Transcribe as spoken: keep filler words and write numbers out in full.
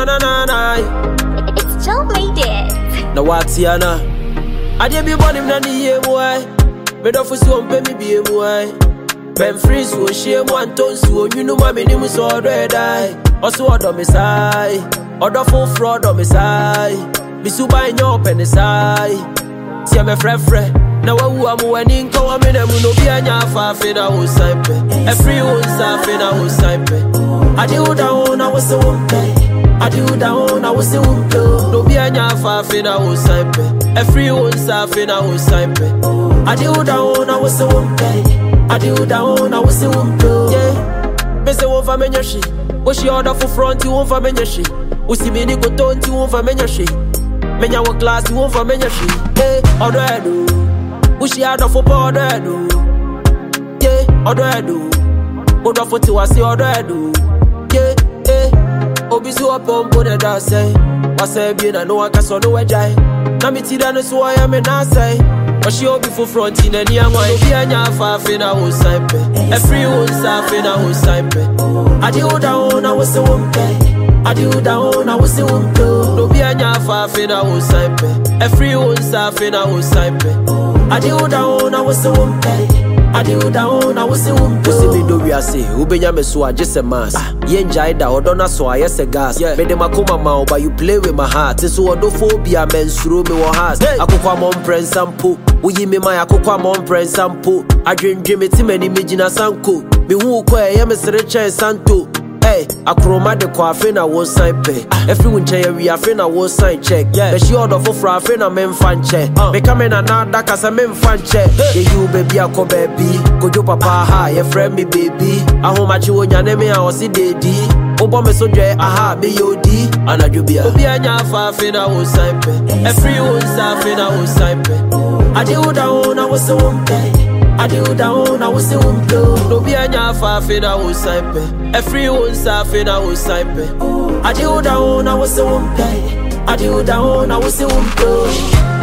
na na na. It's Joe made it. Na watiana. I did be born him na the year boy. Me don't foresee on pay me be a boy. Ben free so shame one ton so you know my name is already die. Also order me side. Order full fraud on me side. Me su buy your penny side. See I'm a friend friend. Now who am winning come am in a no be anya fa fe na wo sample. A free one sa fe na wo sample. I do down I was so pay. I do down I was so pay. No be anya fa fe na wo sample. A free one sa fe na wo sample. I do down I was so pay. I do down I was so pay. Yeah. Me say one for me nyashi. Wo she order for front you one for me nyashi. Wo see me ni go ton you one for me nyashi. Menya wo class you one for me nyashi. Hey, order do. Ushi out of a border do. Yeah, order do. Order for two, I say order do. Yeah, yeah. Obisu up on Pona da say. I say, being I know I can so no way die. Namiti done so I am in I say. But she obi for front in any young one. Be a nyafa fina who simple. A free one safina who simple. I do down, I was a woman. I do down, I was a woman. No be a nyafa fina who simple. A free one safina who simple. I do down, I was a woman. I do down, I was a woman. Pussy me do we say, Ubenya me so just a mass. Yen jaida or donna so I yes a gas. Me de makoma mao, but you play with my heart. So odophobia men through me or has. I could come on press sample. We me my akokwa mon press sample. I dream dream it many imagine a sanko. Me who kwa ya me serecha santo. Hey, akroma de kwa fena wo sign pay. Everyone check we are fena wo sign check. Yeah, she order for fra fena men fan check. Me come in and that kasa men fan check. Yeah, you baby ako baby. Kojo papa ha, ye friend me baby. Aho machi wo nyane me a osi dedi. Obo me so dre aha be yodi. Anajubia. Obi anya fa fena wo sign pay. Everyone sa fena wo sign pay. I do down, I was a woman. I do down, I was a woman. No be a nyafa fina wo simple. A free one sa fina wo simple. I do down, I was a woman. I do down, I was a woman.